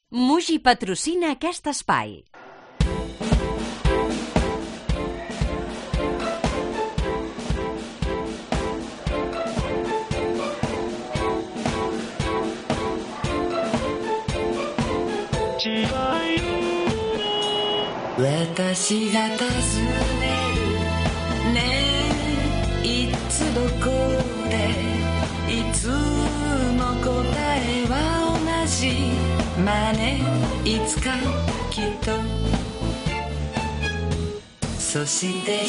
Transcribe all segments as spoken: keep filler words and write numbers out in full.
Muji patrocina aquest espai. Watashi ga tazuneru ne itsu doko de itsumo kotae wa onaji ma ne itsuka kitto soshite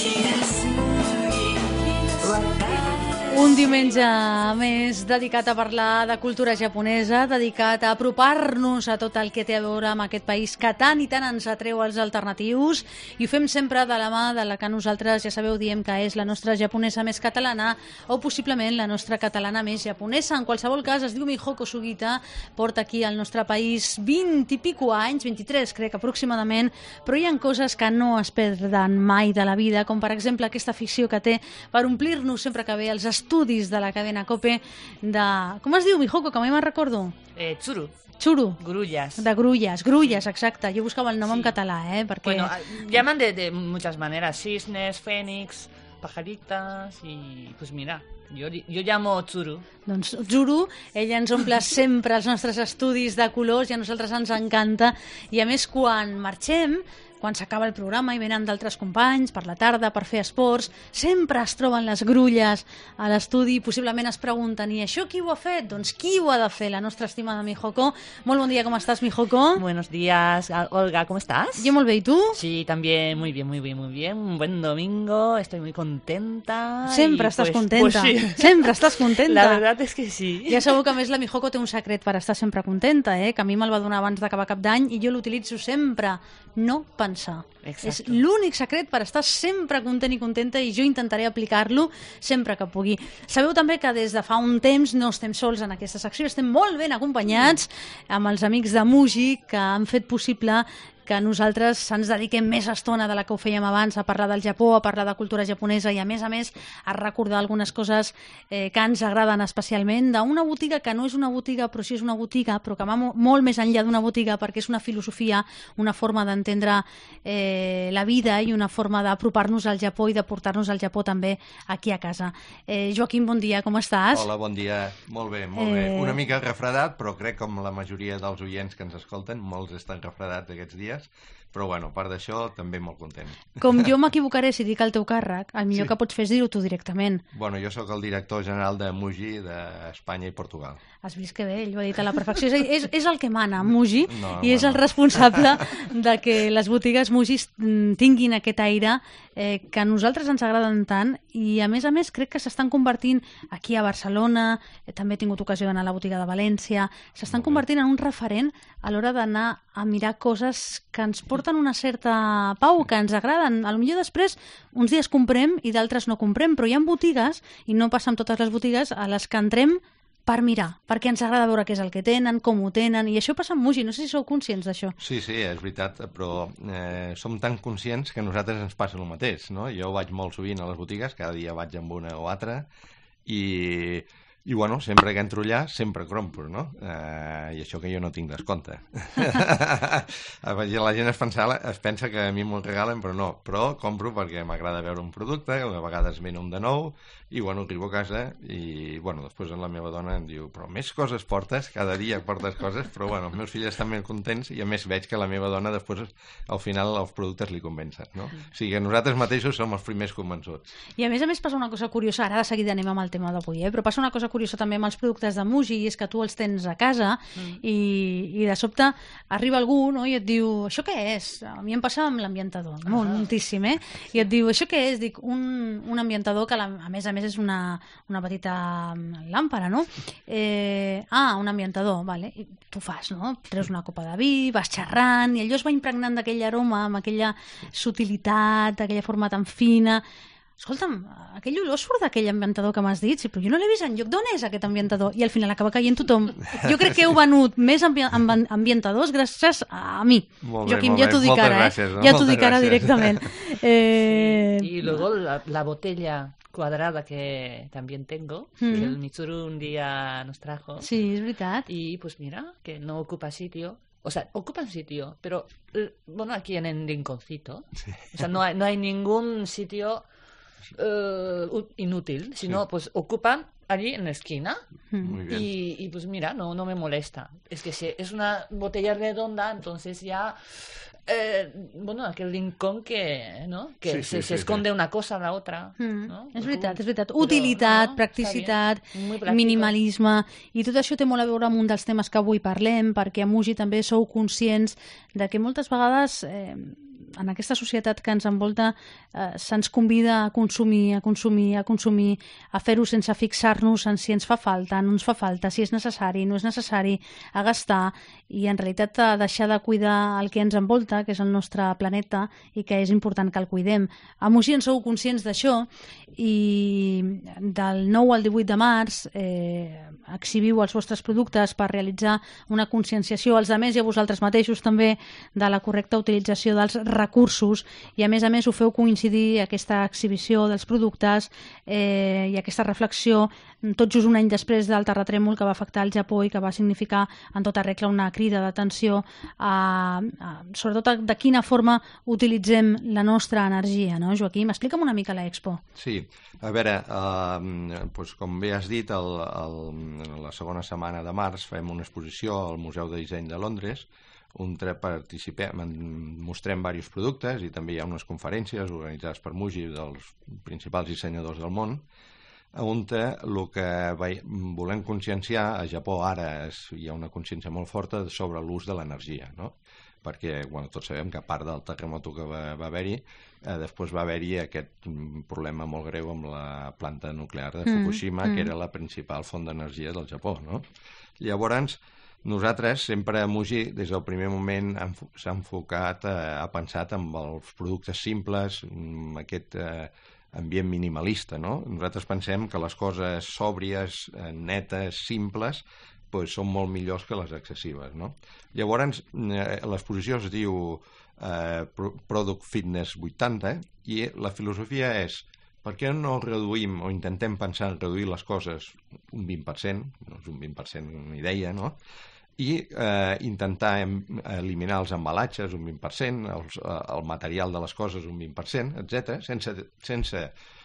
hirasugi watashi. Un diumenge més dedicat a parlar de cultura japonesa, dedicat a apropar-nos a tot el que té a veure amb aquest país que tant i tant ens atreu als alternatius, i ho fem sempre de la mà de la que nosaltres, ja sabeu, diem que és la nostra japonesa més catalana o possiblement la nostra catalana més japonesa. En qualsevol cas, es diu Mihoko Sugita, porta aquí al nostre país vint i pico anys, vint-i-tres crec aproximadament, però hi ha coses que no es perden mai de la vida, com per exemple aquesta afició que té per omplir-nos sempre que ve els estudis de la cadena COPE de... Com es diu, Mihoko, que mai me'n recordo? Eh, Tsuru. Churu. Grullas. De grulles, grulles, exacte. Jo buscaba el nom en català, eh? Perquè... Bueno, llaman de, de muchas maneras. Cisnes, fénix, pajaritas y... Pues mira, yo, yo llamo Tsuru. Doncs Tsuru, ella ens omple sempre els nostres estudis de colors i a nosaltres ens encanta. I a més, quan marxem, quan s'acaba el programa i venen d'altres companys per la tarda per fer esports, sempre es troben les grulles a l'estudi i possiblement es pregunten, i això qui ho ha fet? Doncs qui ho ha de fer? La nostra estimada Mihoko. Molt bon dia, com estàs, Mihoko? Buenos días, Olga, ¿cómo estás? Jo molt bé, i tu? Sí, también, muy bien, muy bien, muy bien. Un buen domingo, estoy muy contenta. Sempre y, estàs pues, contenta. Pues, sí. Sempre estàs contenta. La verdad es que sí. Ja sabeu que a més la Mihoko té un secret per estar sempre contenta, eh? Que a mi me'l va donar abans d'acabar cap d'any i jo l'utilitzo sempre. No pensar. Exacto. És l'únic secret per estar sempre content i contenta i jo intentaré aplicar-lo sempre que pugui. Sabeu també que des de fa un temps no estem sols en aquesta secció, estem molt ben acompanyats amb els amics de Muji que han fet possible que nosaltres ens dediquem més estona de la que ho fèiem abans a parlar del Japó, a parlar de cultura japonesa i a més a més a recordar algunes coses eh, que ens agraden especialment d'una botiga que no és una botiga però sí és una botiga, però que va mo molt més enllà d'una botiga perquè és una filosofia, una forma d'entendre eh, la vida i una forma d'apropar-nos al Japó i de portar-nos al Japó també aquí a casa. Eh, Joaquim, bon dia, com estàs? Hola, bon dia. Molt bé, molt Eh... bé. Una mica refredat, però crec com la majoria dels oients que ens escolten, molts estan refredats aquests dies, però bueno, a part d'això, també molt content. Com jo m'equivocaré si dic el teu càrrec, el millor Sí. que pots fer és dir-ho tu directament. Bueno, jo sóc el director general de Muji d'Espanya i Portugal. Has vist que bé, ell ho ha dit a la perfecció. És, a dir, és, és el que mana, Muji, No, i és bueno. el responsable de que les botigues Muji mm, tinguin aquest aire eh, que a nosaltres ens agraden tant i, a més a més, crec que s'estan convertint aquí a Barcelona, eh, també he tingut ocasió d'anar a la botiga de València, s'estan convertint en un referent a l'hora d'anar a mirar coses que ens porten una certa pau, que ens agraden. A lo millor després uns dies comprem i d'altres no comprem, però hi ha botigues, i no passa amb totes les botigues, a les que entrem per mirar, perquè ens agrada veure què és el que tenen, com ho tenen, i això passa amb Muji, no sé si sou conscients d'això. Sí, sí, és veritat, però eh, som tan conscients que a nosaltres ens passa el mateix, no? Jo vaig molt sovint a les botigues, cada dia vaig amb una o altra, i... I, bueno, sempre que entro allà, sempre compro, no? Eh, I això que jo no tinc descompte. La gent es pensa, es pensa que a mi m'ho regalen, però no. Però compro perquè m'agrada veure un producte, a vegades ven un de nou, i, bueno, arribo a casa i, bueno, després la meva dona em diu però més coses portes, cada dia portes coses, però, bueno, els meus fills estan ben contents i, a més, veig que la meva dona després, al final, els productes li convencen, no? O sigui que nosaltres mateixos som els primers convençuts. I a més a més passa una cosa curiosa, ara de seguida anem amb el tema d'avui, eh? Però passa una cosa curiosa també amb els productes de Muji, i és que tu els tens a casa mm. i, i de sobte arriba algú, no? I et diu, això què és? A mi em passa amb l'ambientador, ah. moltíssim, eh? I et diu, això què és? Dic, un, un ambientador que a més a més és una, una petita làmpara, no? Eh, ah, un ambientador, vale. I tu fas, no? Treus una copa de vi, vas xerrant, i allò es va impregnant d'aquell aroma, amb aquella sutilitat, aquella forma tan fina. Escolta'm, aquell olor surt d'aquell ambientador que m'has dit, sí, però jo no l'he vist enlloc. D'on és aquest ambientador? I al final acaba caient tothom. Jo crec que heu venut més ambi ambi ambientadors gràcies a mi. Molt bé, Joaquim, molt ja t'ho bé. dic Moltes ara, gràcies, eh? no? Ja t'ho Moltes dic ara gràcies. directament. Eh... Y luego la, la botella cuadrada que también tengo, Mm. que el Mitsuru un día nos trajo. Sí, és veritat. Y pues mira, que no ocupa sitio o sea, ocupan sitio, pero, eh, bueno, aquí en el rinconcito, sí. O sea, no hay, no hay ningún sitio uh, inútil, sino, sí. Pues, ocupan allí en la esquina. Muy bien. Y, y pues mira, no, no me molesta. Es que si es una botella redonda, entonces ya... Eh, bueno, aquell rincón que, no? que sí, sí, se, sí, se esconde sí. una cosa a la otra. Mm. No? És veritat, és veritat. Però, Utilitat, no, practicitat, minimalisme, i tot això té molt a veure amb un dels temes que avui parlem, perquè a Muji també sou conscients de que moltes vegades eh, en aquesta societat que ens envolta eh, se'ns convida a consumir, a consumir, a consumir, a fer-ho sense fixar-nos en si ens fa falta, no ens fa falta, si és necessari, no és necessari, a gastar, i en realitat a deixar de cuidar el que ens envolta, que és el nostre planeta, i que és important que el cuidem. A Muji en sou conscients d'això, i del nou al divuit de març eh, exhibiu els vostres productes per realitzar una conscienciació als altres i a vosaltres mateixos també de la correcta utilització dels recursos, i a més a més ho feu coincidir aquesta exhibició dels productes eh, i aquesta reflexió tot just un any després del terratrèmol que va afectar el Japó i que va significar en tota regla una crida d'atenció a, a, sobretot de quina forma utilitzem la nostra energia, no, Joaquim? Explica'm una mica l'Expo. Sí, a veure, eh, doncs com bé has dit, el, el, la segona setmana de març fem una exposició al Museu de Disseny de Londres, on participem, mostrem diversos productes i també hi ha unes conferències organitzades per Muji dels principals dissenyadors del món, on el que volem conscienciar, a Japó ara és, hi ha una consciència molt forta sobre l'ús de l'energia, no? Perquè bueno, tots sabem que a part del terremoto que va, va haver-hi, eh, després va haver-hi aquest problema molt greu amb la planta nuclear de Fukushima, mm, mm. que era la principal font d'energia del Japó, no? Llavors, nosaltres sempre a Muji, des del primer moment, s'ha enfocat, eh, ha pensat en els productes simples, aquest eh, ambient minimalista, no? Nosaltres pensem que les coses sòbries, eh, netes, simples, pues, són molt millors que les excessives, no? Llavors, eh, l'exposició es diu eh, Product Fitness vuitanta, i la filosofia és per què no reduïm o intentem pensar en reduir les coses un vint per cent, no és un vint per cent una idea, no? I eh, intentar eliminar els embalatges un vint per cent, els, el material de les coses un vint per cent, etcètera, sense, sense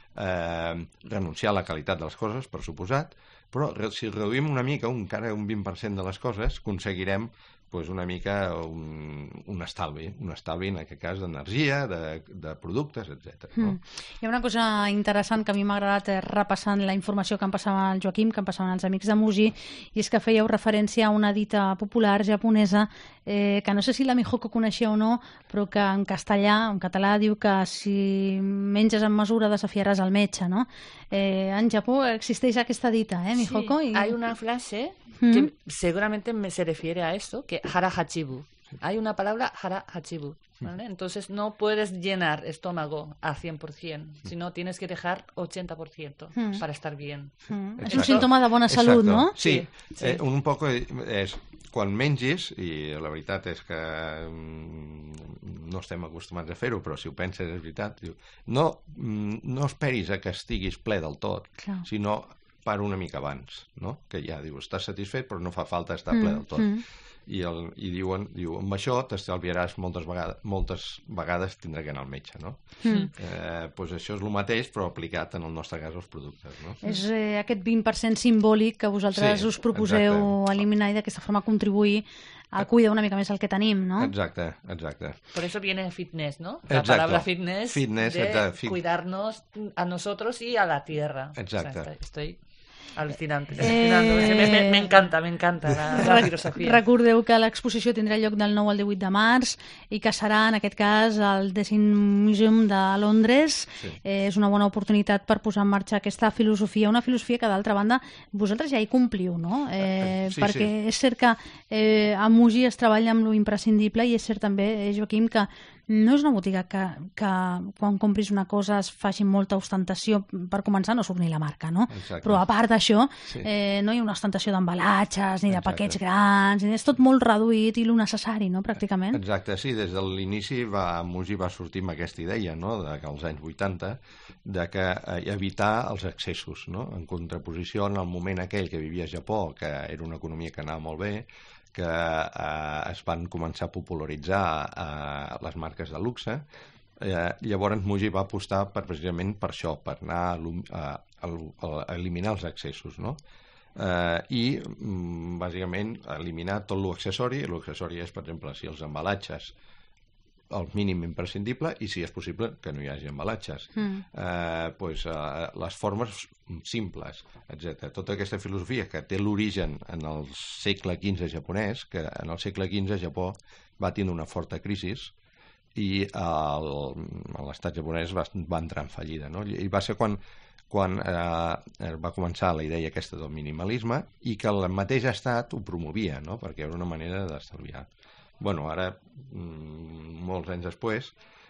eh, renunciar a la qualitat de les coses, per suposat, però si reduïm una mica, encara un vint per cent de les coses, aconseguirem pues, una mica un, un estalvi, un estalvi en aquest cas d'energia, de, de productes, etcètera. No? Mm. Hi ha una cosa interessant que a mi m'ha agradat repassant la informació que em passava el Joaquim, que em passaven els amics de Muji, i és que fèieu referència a una dita popular japonesa eh, que no sé si la Mihoko coneixia o no, però que en castellà, en català, diu que si menges en mesura desafiaràs el metge, no? Eh, en Japó existeix aquesta dita, eh, Mihoko? Sí, y... hay una frase que mm. seguramente me se refiere a esto, que hara hachibu. Hay una palabra hara hachibu, ¿vale? Entonces no puedes llenar estómago al cien por ciento, sino tienes que dejar ochenta por ciento mm. para estar bien. Mm. És un símptoma de bona salut, Exacto. no? Sí, sí. Eh, un poc és quan mengis, i la veritat és que mm, no estem acostumats a fer-ho, però si ho penses és veritat, no, no esperis a que estiguis ple del tot, Clar. sinó per una mica abans, no? Que ja dius, estàs satisfet però no fa falta estar ple del tot. Mm, mm. I, el, i diuen, diu, amb això t'estalviaràs moltes vegades, moltes vegades tindrà que anar al metge, no? Mm. Eh, pues això és el mateix, però aplicat en el nostre cas als productes, no? És eh, aquest vint per cent simbòlic que vosaltres sí, us proposeu exacte. eliminar i d'aquesta forma contribuir a cuidar una mica més el que tenim, no? Exacte, exacte. Por eso viene fitness, ¿no? La exacte. palabra fitness, fitness de exacte. Fit... cuidarnos a nosotros y a la tierra. Exacte. O sea, estoy... Alucinante, eh... me, me, me encanta, me encanta la, la filosofia. Recordeu que l'exposició tindrà lloc del nou al divuit de març i que serà, en aquest cas, al Design Museum de Londres. Sí. Eh, és una bona oportunitat per posar en marxa aquesta filosofia, una filosofia que, d'altra banda, vosaltres ja hi compliu, no? Eh, sí, perquè sí. és cert que eh, a Muji es treballa amb lo imprescindible i és cert també, eh, Joaquim, que no és una botiga que, que quan compris una cosa es faci molta ostentació. Per començar, no surt ni la marca, no? Exacte. Però a part d'això, sí. eh, no hi ha una ostentació d'embalatges, ni de Exacte. paquets grans, és tot molt reduït i lo necessari, no?, pràcticament. Exacte, sí, des de l'inici va, Muji va sortir amb aquesta idea, no?, de que als anys vuitanta, de que eh, evitar els excessos, no?, en contraposició en el moment aquell que vivia a Japó, que era una economia que anava molt bé, que eh, es van començar a popularitzar eh, les marques de luxe. Eh, llavors Muji va apostar per, precisament per això, per anar a, a, a, a eliminar els excessos, no? Eh, i mm, bàsicament eliminar tot l'accessori. L'accessori és, per exemple, si els embalatges el mínim imprescindible i, si és possible, que no hi hagi embalatges. Mm. Eh, pues, eh, les formes simples, etcètera. Tota aquesta filosofia que té l'origen en el segle quinze japonès, que en el segle quinze Japó va tindre una forta crisi i el, l'estat japonès va, va entrar en fallida, no? I va ser quan, quan eh, va començar la idea aquesta del minimalisme i que el mateix estat ho promovia, no? Perquè era una manera d'estalviar. Bueno, ara, molts anys després,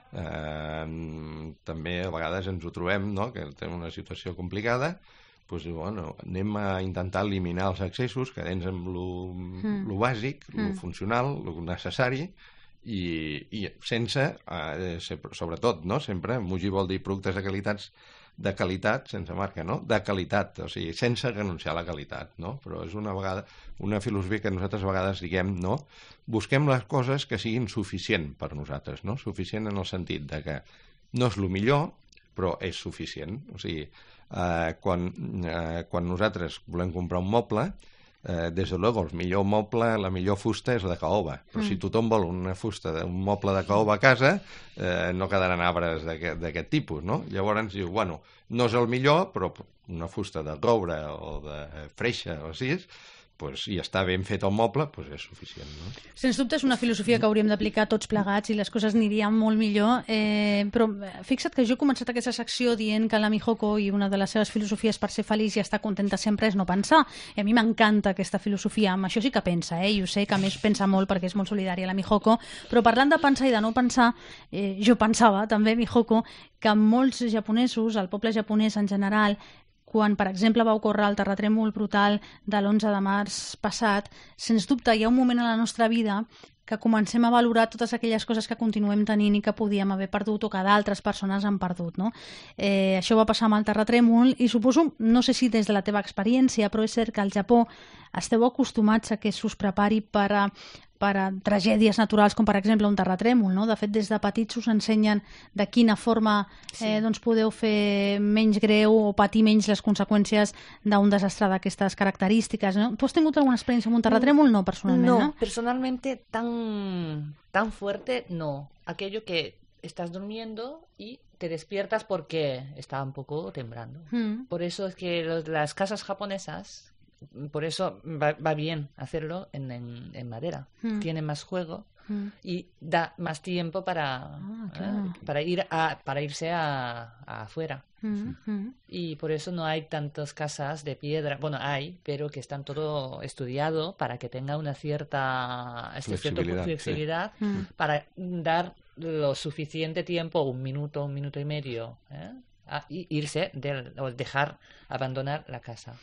eh, també a vegades ens ho trobem, no?, que tenim una situació complicada, doncs, bueno, anem a intentar eliminar els excessos, quedem amb lo, mm. lo bàsic, lo mm. funcional, lo necessari, i, i sense, eh, sobretot, no?, sempre, Muji vol dir productes de qualitats, de qualitat, sense marca, no?, de qualitat, o sigui, sense renunciar a la qualitat, no?, però és una vegada, una filosofia que nosaltres a vegades diguem, no?, busquem les coses que siguin suficient per nosaltres, no?, suficient en el sentit de que no és el millor, però és suficient, o sigui, eh, quan, eh, quan nosaltres volem comprar un moble, eh, des de luego, el millor moble, la millor fusta és la de caoba, però mm. si tothom vol una fusta d'un moble de caoba a casa, eh, no quedaran arbres d'aquest tipus, no? Llavors ens diu, bueno, no és el millor, però una fusta de roure o de freixa o així, pues, i està ben fet el moble, pues és suficient, no? Sens dubte és una filosofia que hauríem d'aplicar tots plegats i les coses anirien molt millor, eh, però fixa't que jo he començat aquesta secció dient que la Mihoko i una de les seves filosofies per ser feliç i estar contenta sempre és no pensar, i a mi m'encanta aquesta filosofia, amb això sí que pensa, eh? I ho sé que a més pensa molt perquè és molt solidària la Mihoko, però parlant de pensar i de no pensar, eh, jo pensava també, Mihoko, que molts japonesos, el poble japonès en general, quan, per exemple, va ocórrer el terratrèmol brutal de l'onze de març passat, sens dubte hi ha un moment a la nostra vida que comencem a valorar totes aquelles coses que continuem tenint i que podíem haver perdut o que d'altres persones han perdut, no? Eh, això va passar amb el terratrèmol i suposo, no sé si des de la teva experiència, però és cert que al Japó esteu acostumats a que s'us prepari per a, per a tragèdies naturals com per exemple un terratrèmol, no? De fet, des de petits us ensenyen de quina forma Sí. eh, doncs podeu fer menys greu o patir menys les conseqüències d'un desastre d'aquestes característiques, no? Tu has tingut alguna experiència amb un terratrèmol? No, personalment, no? No, personalmente tan, tan fuerte no. Aquello que estás durmiendo y te despiertas porque está un poco temblando. Mm. Por eso es que los- las casas japonesas, por eso va, va bien hacerlo en, en, en madera. Mm. Tiene más juego Mm. y da más tiempo para, Ah, claro. eh, para, ir a, para irse a, a afuera. Mm, mm. Y por eso no hay tantas casas de piedra. Bueno, hay, pero que están todo estudiado para que tenga una cierta este cierto Flexibilidad, sí. flexibilidad Mm. para dar lo suficiente tiempo, un minuto, un minuto y medio, ¿eh? a i- irse del, o dejar abandonar la casa.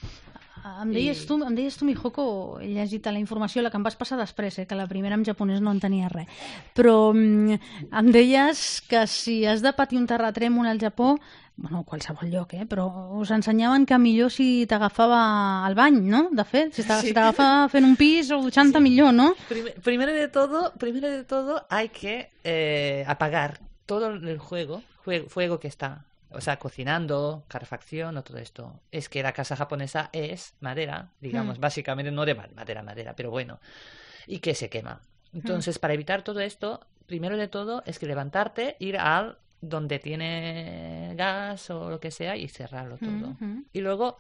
Em deies, I- tu, em deies tu, Mihoko, he llegit la informació, la que em vas passar després, eh, que la primera en japonès no entenia res. Però mm, em deies que si has de patir un terratrèmol al Japó, bueno, a qualsevol lloc, eh, però us ensenyaven que millor si t'agafava al bany, no? De fet, si t'a- Sí. si t'agafa fent un pis o duchant-te millor, no? Prim- primero de todo, primero de todo hay que eh, apagar todo el juego, jue- fuego que está, o sea, cocinando, calefacción o todo esto. Es que la casa japonesa es madera, digamos, Mm. básicamente no de ma- madera, madera, pero bueno, y que se quema. Entonces, para evitar todo esto, primero de todo es que levantarte, ir al donde tiene gas o lo que sea y cerrarlo todo. Mhm. Y luego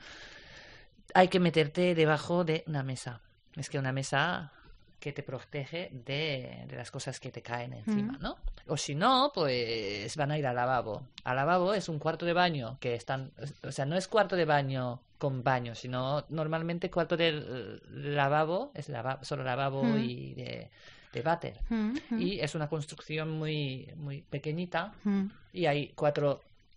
hay que meterte debajo de una mesa. Es que una mesa que te protege de, de las cosas que te caen encima, Mm. ¿no? O si no, pues van a ir al lavabo. Al lavabo es un cuarto de baño que están... O sea, no es cuarto de baño con baño, sino normalmente cuarto del lavabo es lava- solo lavabo Mm. y de, de váter. Mm, mm, Y es una construcción muy, muy pequeñita mm. y hay cuatro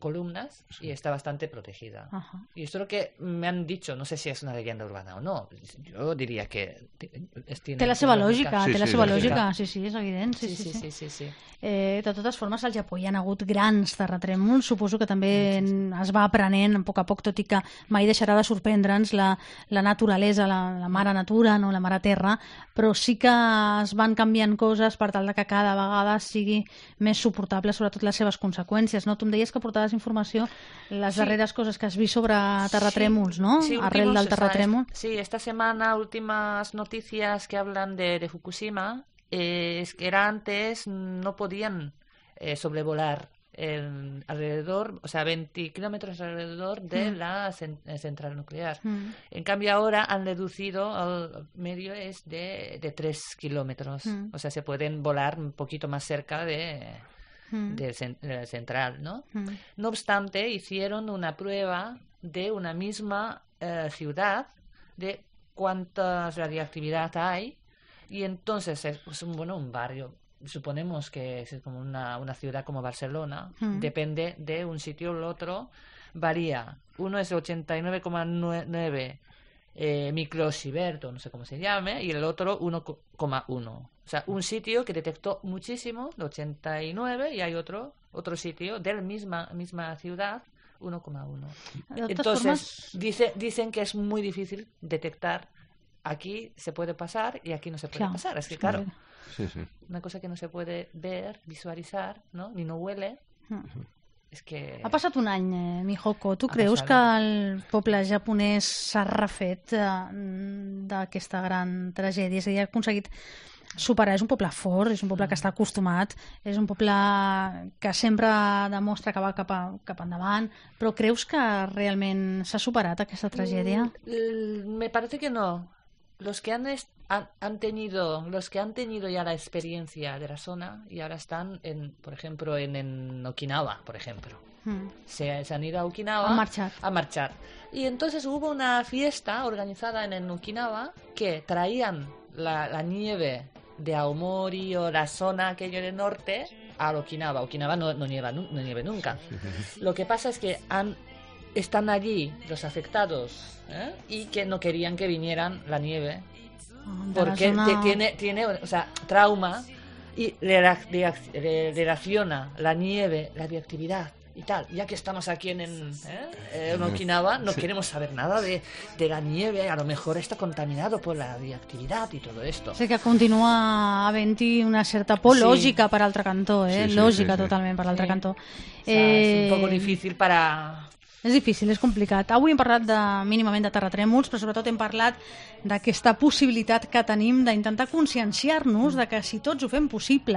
columnas Sí. y está bastante protegida. Ajá. Y esto es lo que me han dicho, no sé si es una leyenda urbana o no. Yo diria que es, tiene Té la seva una lògica, Sí, té la sí, seva sí, sí. lògica, sí, sí, és evident. Sí, Sí, sí, sí, sí. sí, sí, sí. Eh, de totes formes, al Japó hi ha hagut grans terratrèmols, suposo que també es va aprenent a poc a poc, tot i que mai deixarà de sorprendre'ns la, la naturalesa, la, la mare natura, no? La mare terra, però sí que es van canviant coses per tal de que cada vegada sigui més suportable, sobretot les seves conseqüències. No? Tu em deies que portaves informació, les Sí. darreres coses que has vist sobre terratrèmols, no? Sí, Arrel últimos, del o sea, terratrèmol. es- sí, esta semana últimas noticias que hablan de, de Fukushima eh, es que era antes no podían eh, sobrevolar el, alrededor, o sea, veinte kilómetros alrededor de Mm. la cen- eh, central nuclear. Mm. En cambio ahora han reducido al medio es de, de tres kilómetros. Mm. O sea, se pueden volar un poquito más cerca de, Mm. de cen- de la central, ¿no? Mm. No obstante, hicieron una prueba de una misma eh, ciudad, de cuánta radiactividad hay, y entonces es pues, un, bueno, un barrio, suponemos que es como una, una ciudad como Barcelona, Mm. depende de un sitio al otro, varía. Uno es ochenta y nueve coma nueve eh, microsievert, o no sé cómo se llame, y el otro uno coma uno. O sea, un sitio que detectó muchísimo, de ochenta y nueve, y hay otro otro sitio de la misma, misma ciudad, uno coma uno. De totes Entonces, formes, dice, dicen que es muy difícil detectar. Aquí se puede pasar y aquí no se puede Clar, pasar. Es que, és claro, que- Sí, sí. una cosa que no se puede ver, visualizar, ¿no? Ni no huele, Mm. es que... Ha passat un any, eh, Mihoko. Tu Ha creus passat que un el poble japonès s'ha refet eh, d'aquesta gran tragèdia? És a dir, ha aconseguit superar. És un poble fort, és un poble que està acostumat, és un poble que sempre demostra que va cap, a, cap endavant, però creus que realment s'ha superat aquesta tragèdia? Mm, Me parece que no. Los que han, est- han, han tenido, los que han tenido ya la experiencia de la zona y ahora están, en, por ejemplo, en, en Okinawa, por ejemplo. Mm. Se, se han ido a Okinawa Han marxat. a marchar. Y entonces hubo una fiesta organizada en, en Okinawa que traían la, la nieve de Aomori o la zona aquello del norte a Okinawa. Okinawa no, no, nieva, nu- no nieve nunca. Lo que pasa es que han, están allí los afectados, ¿eh? Y que no querían que vinieran la nieve De la porque zona- te- tiene, tiene, o sea, trauma y le reac- reac- le relaciona la nieve, la radioactividad y tal. Ya que estamos aquí en, en, ¿eh? en Okinawa, no queremos saber nada de, de la nieve. A lo mejor está contaminado por la radioactividad y todo esto. Sé que continua havent-hi una certa por Sí. lògica per altre cantó, eh? Sí, sí, lògica sí, sí. totalment per l'altre Sí. cantó. O sea, es un poco Eh, difícil para... És difícil, és complicat. Avui hem parlat de, mínimament de terratrèmols, però sobretot hem parlat d'aquesta possibilitat que tenim d'intentar conscienciar-nos de que si tots ho fem possible,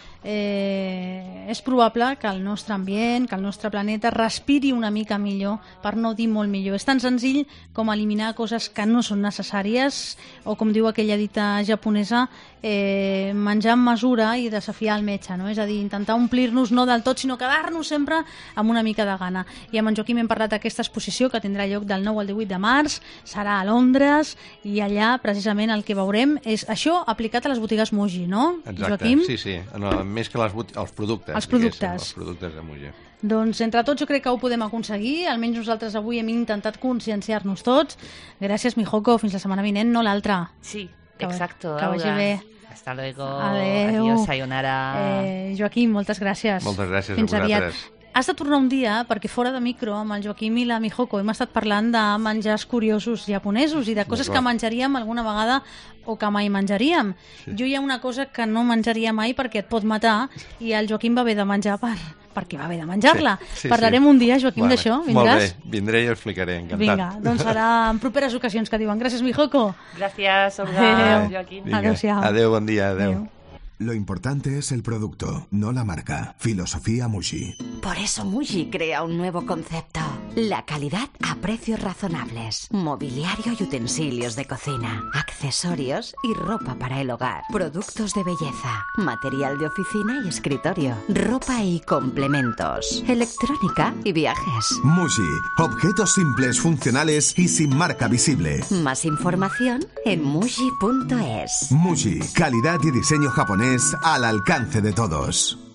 eh, és probable que el nostre ambient, que el nostre planeta respiri una mica millor, per no dir molt millor. És tan senzill com eliminar coses que no són necessàries, o com diu aquella dita japonesa, eh, menjar amb mesura i desafiar el metge, no? És a dir, intentar omplir-nos no del tot, sinó quedar-nos sempre amb una mica de gana. I amb en Joaquim hem parlat d'aquesta exposició que tindrà lloc del nou al divuit de març, serà a Londres, i allà precisament el que veurem és això aplicat a les botigues Muji, no, Exacte, Joaquim? sí, sí. No, més que les bot... els productes. Els diguéssim, productes. Els productes de Muji. Doncs entre tots jo crec que ho podem aconseguir, almenys nosaltres avui hem intentat conscienciar-nos tots. Gràcies, Mihoko, fins la setmana vinent, no l'altra. Sí, Que va- exacto. que vagi Laura. bé. Hasta luego. Adeu. Adiós, sayonara. Eh, Joaquim, moltes gràcies. Moltes gràcies a Fins aviat. vosaltres. Has de tornar un dia, perquè fora de micro, amb el Joaquim i la Mihoko, hem estat parlant de menjars curiosos japonesos i de coses que D'acord. menjaríem alguna vegada o que mai menjaríem. Sí. Jo hi ha una cosa que no menjaria mai perquè et pot matar i el Joaquim va haver de menjar per, perquè va haver de menjar-la. Sí, sí, Parlarem sí. un dia, Joaquim, Vale. d'això? Molt Vindràs? bé, vindré i explicaré, encantat. Vinga, doncs serà en properes ocasions que diuen. Gràcies, Mihoko. Gracias, Olga. Adeu. Joaquín. Vinga. Adéu-siau. Adéu, bon dia, adéu. Adéu. Lo importante es el producto, no la marca. Filosofía Mushi. Por eso Muji crea un nuevo concepto. La calidad a precios razonables. Mobiliario y utensilios de cocina. Accesorios y ropa para el hogar. Productos de belleza. Material de oficina y escritorio. Ropa y complementos. Electrónica y viajes. Mushi. Objetos simples, funcionales y sin marca visible. Más información en muji punto es. Mushi. Calidad y diseño japonés al alcance de todos.